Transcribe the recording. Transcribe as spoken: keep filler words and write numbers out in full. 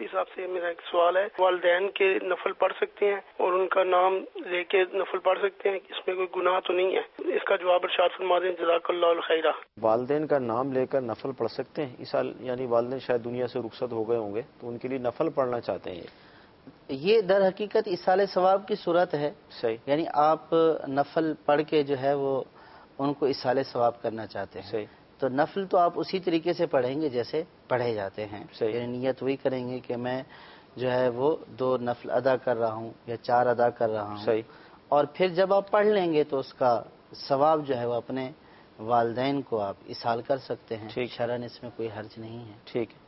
मुफ्ती साहब से मेरा एक सवाल है, वालिदैन के नफल पढ़ सकते हैं और उनका नाम लेके नफल पढ़ सकते हैं, इसमें कोई गुनाह तो नहीं है? इसका जवाब इरशाद फरमा दें, जज़ाकल्लाहु खैरा। वालिदैन का नाम लेकर नफल पढ़ सकते हैं? इस साल यानी वालिदैन शायद दुनिया से रुखसत हो गए होंगे तो उनके लिए नफल पढ़ना चाहते हैं। ये दर हकीकत इसाले सवाब की सूरत है। सही, यानी आप नफल पढ़ के जो है वो उनको इसाले सवाब करना चाहते हैं। सही। तो नफल तो आप उसी तरीके से पढ़ेंगे जैसे पढ़े जाते हैं। यानी नियत वही करेंगे कि मैं जो है वो दो नफल अदा कर रहा हूँ या चार अदा कर रहा हूँ। सही। और फिर जब आप पढ़ लेंगे तो उसका सवाब जो है वो अपने वालिदैन को आप इसाल कर सकते हैं। ठीक, शरन इसमें कोई हर्ज नहीं है। ठीक।